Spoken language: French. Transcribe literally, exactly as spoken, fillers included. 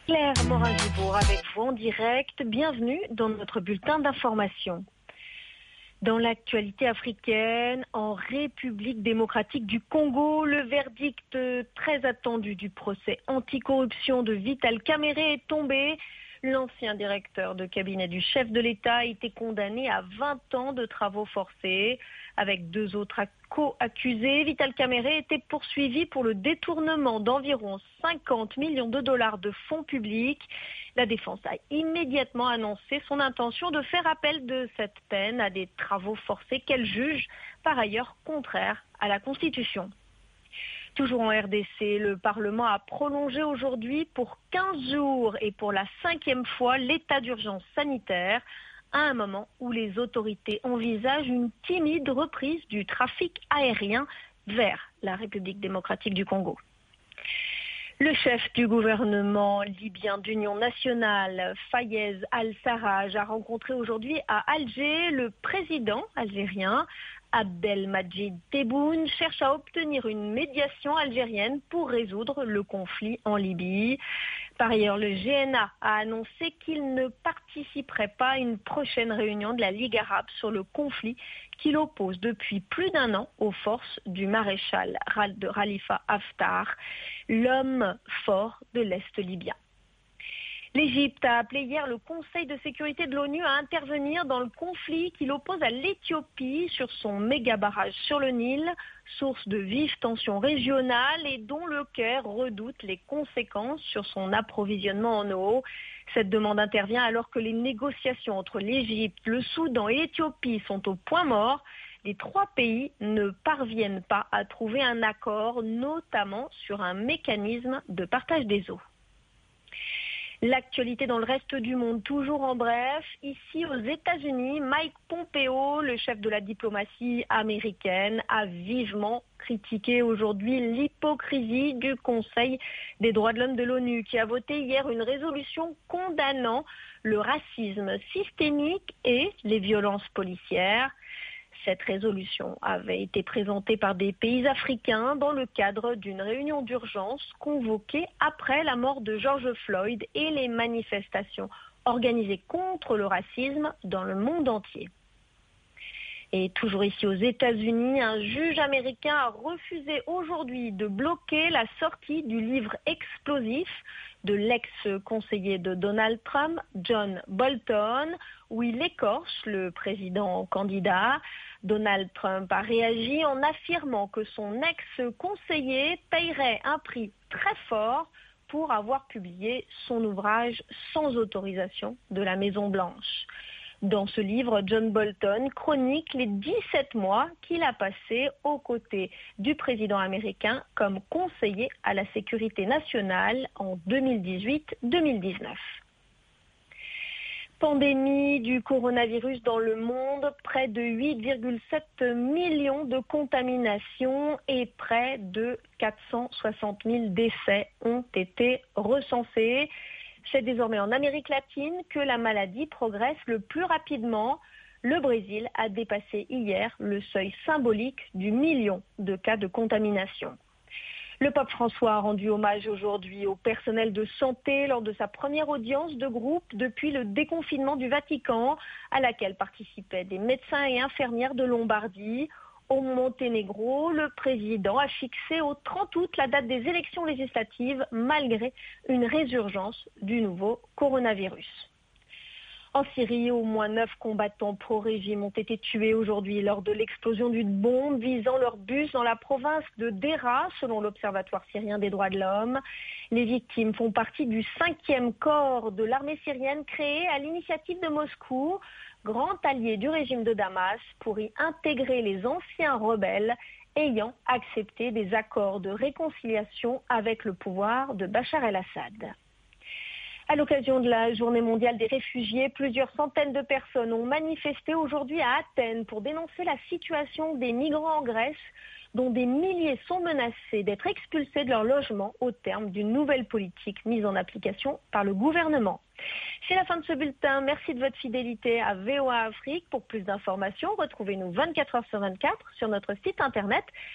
Claire Morin-Gibourg avec vous en direct. Bienvenue dans notre bulletin d'information. Dans l'actualité africaine, en République démocratique du Congo, le verdict très attendu du procès anticorruption de Vital Kamerhe est tombé. L'ancien directeur de cabinet du chef de l'État a été condamné à vingt ans de travaux forcés. Avec deux autres co-accusés, Vital Kamerhe était poursuivi pour le détournement d'environ cinquante millions de dollars de fonds publics. La défense a immédiatement annoncé son intention de faire appel de cette peine à des travaux forcés qu'elle juge par ailleurs contraires à la Constitution. Toujours en R D C, le Parlement a prolongé aujourd'hui pour quinze jours et pour la cinquième fois l'état d'urgence sanitaire, à un moment où les autorités envisagent une timide reprise du trafic aérien vers la République démocratique du Congo. Le chef du gouvernement libyen d'Union nationale, Fayez al-Sarraj, a rencontré aujourd'hui à Alger le président algérien. Abdelmadjid Tebboune cherche à obtenir une médiation algérienne pour résoudre le conflit en Libye. Par ailleurs, le G N A a annoncé qu'il ne participerait pas à une prochaine réunion de la Ligue arabe sur le conflit qui l'oppose depuis plus d'un an aux forces du maréchal de Khalifa Haftar, l'homme fort de l'Est libyen. L'Égypte a appelé hier le Conseil de sécurité de l'ONU à intervenir dans le conflit qui l'oppose à l'Éthiopie sur son méga barrage sur le Nil, source de vives tensions régionales et dont le Caire redoute les conséquences sur son approvisionnement en eau. Cette demande intervient alors que les négociations entre l'Égypte, le Soudan et l'Éthiopie sont au point mort. Les trois pays ne parviennent pas à trouver un accord, notamment sur un mécanisme de partage des eaux. L'actualité dans le reste du monde, toujours en bref. Ici aux États-Unis, Mike Pompeo, le chef de la diplomatie américaine, a vivement critiqué aujourd'hui l'hypocrisie du Conseil des droits de l'homme de l'ONU qui a voté hier une résolution condamnant le racisme systémique et les violences policières. Cette résolution avait été présentée par des pays africains dans le cadre d'une réunion d'urgence convoquée après la mort de George Floyd et les manifestations organisées contre le racisme dans le monde entier. Et toujours ici aux États-Unis, un juge américain a refusé aujourd'hui de bloquer la sortie du livre explosif de l'ex-conseiller de Donald Trump, John Bolton, où il écorche le président candidat. Donald Trump a réagi en affirmant que son ex-conseiller paierait un prix très fort pour avoir publié son ouvrage sans autorisation de la Maison-Blanche. Dans ce livre, John Bolton chronique les dix-sept mois qu'il a passés aux côtés du président américain comme conseiller à la sécurité nationale en deux mille dix-huit deux mille dix-neuf. Pandémie du coronavirus dans le monde, près de huit virgule sept millions de contaminations et près de quatre cent soixante mille décès ont été recensés. C'est désormais en Amérique latine que la maladie progresse le plus rapidement. Le Brésil a dépassé hier le seuil symbolique du million de cas de contamination. Le pape François a rendu hommage aujourd'hui au personnel de santé lors de sa première audience de groupe depuis le déconfinement du Vatican, à laquelle participaient des médecins et infirmières de Lombardie. Au Monténégro, le président a fixé au trente août la date des élections législatives malgré une résurgence du nouveau coronavirus. En Syrie, au moins neuf combattants pro-régime ont été tués aujourd'hui lors de l'explosion d'une bombe visant leur bus dans la province de Dera, selon l'Observatoire syrien des droits de l'homme. Les victimes font partie du cinquième corps de l'armée syrienne créé à l'initiative de Moscou, grand allié du régime de Damas, pour y intégrer les anciens rebelles ayant accepté des accords de réconciliation avec le pouvoir de Bachar el-Assad. À l'occasion de la Journée mondiale des réfugiés, plusieurs centaines de personnes ont manifesté aujourd'hui à Athènes pour dénoncer la situation des migrants en Grèce, dont des milliers sont menacés d'être expulsés de leur logement au terme d'une nouvelle politique mise en application par le gouvernement. C'est la fin de ce bulletin. Merci de votre fidélité à V O A Afrique. Pour plus d'informations, retrouvez-nous vingt-quatre heures sur vingt-quatre sur notre site internet